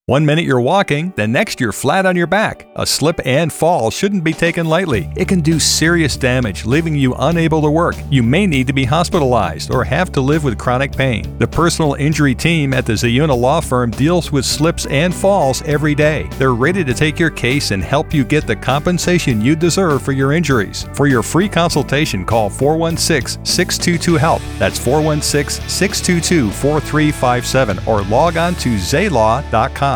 One minute you're walking, the next you're flat on your back. A slip and fall shouldn't be taken lightly. It can do serious damage, leaving you unable to work. You may need to be hospitalized or have to live with chronic pain. The personal injury team at the Zayuna Law Firm deals with slips and falls every day. They're ready to take your case and help you get the compensation you deserve for your injuries. For your free consultation, call 416-622-HELP. That's 416-622-4357 or log on to zaylaw.com.